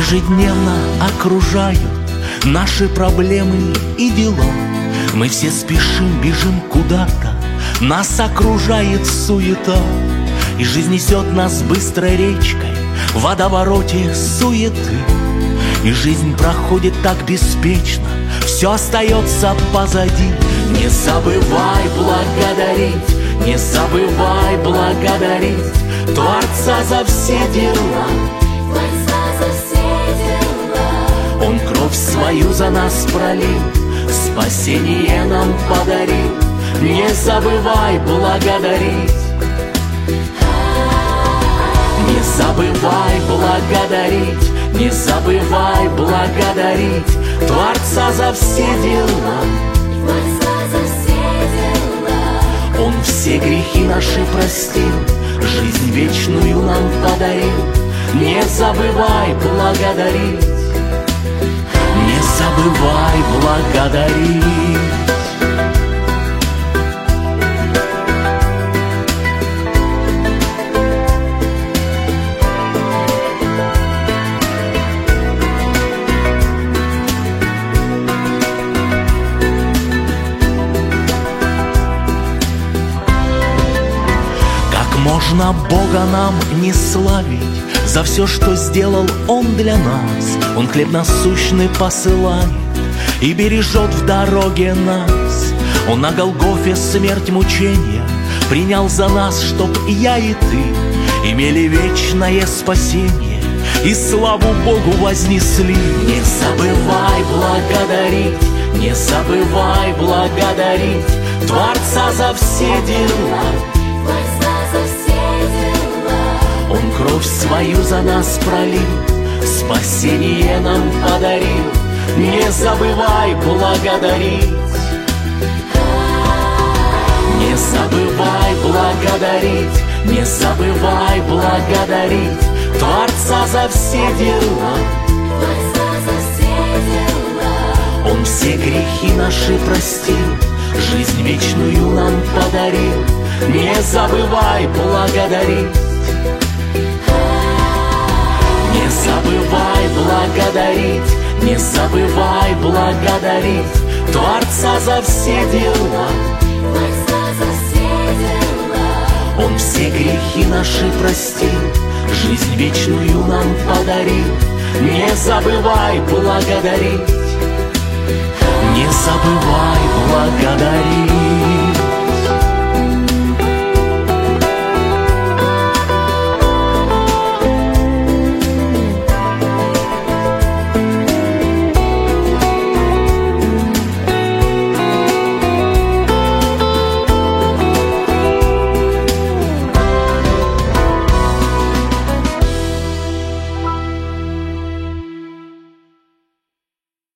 ежедневно окружают наши проблемы и дела. Мы все спешим, бежим куда-то, нас окружает суета, и жизнь несет нас быстрой речкой в водовороте суеты. И жизнь проходит так беспечно, все остается позади. Не забывай благодарить, не забывай благодарить Творца за все дела. Он кровь свою за нас пролил, спасение нам подарил. Не забывай благодарить, не забывай благодарить, не забывай благодарить Творца за все дела. Он все грехи наши простил, жизнь вечную нам подарил. Не забывай благодарить, не забывай благодарить. Можно Бога нам не славить за все, что сделал Он для нас. Он хлеб насущный посылает и бережет в дороге нас. Он на Голгофе смерть мучения принял за нас, чтоб я и ты имели вечное спасение и славу Богу вознесли. Не забывай благодарить, не забывай благодарить Творца за все дела. Он кровь свою за нас пролил, спасение нам подарил. Не забывай благодарить, не забывай благодарить, не забывай благодарить Творца за все дела. Он все грехи наши простил, жизнь вечную нам подарил. Не забывай благодарить, не забывай благодарить, не забывай благодарить Творца за все дела. Он все грехи наши простил, жизнь вечную нам подарил. Не забывай благодарить, не забывай благодарить.